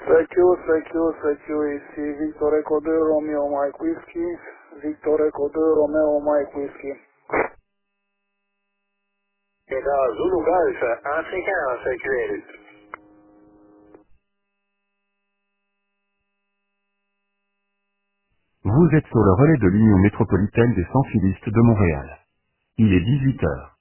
CQ, ici Victor Echo 2, Romeo Mike Whiskey, Victor Echo 2, Romeo Mike Whiskey. Et dans Zulu Golf, en CQ. Vous êtes sur le relais de l'Union métropolitaine des sans-filistes de Montréal. Il est 18 heures.